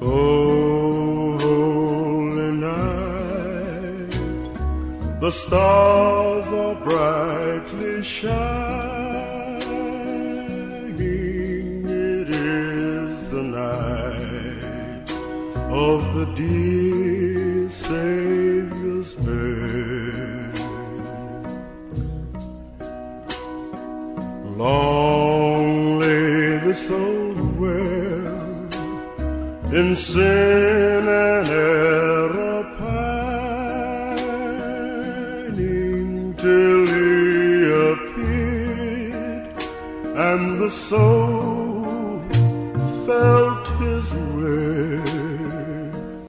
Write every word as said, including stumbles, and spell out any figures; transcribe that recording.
Oh, holy night, the stars are brightly shining. It is the night of the dear Savior's birth. Long lay the soul dwell in sin and error pining, till he appeared and the soul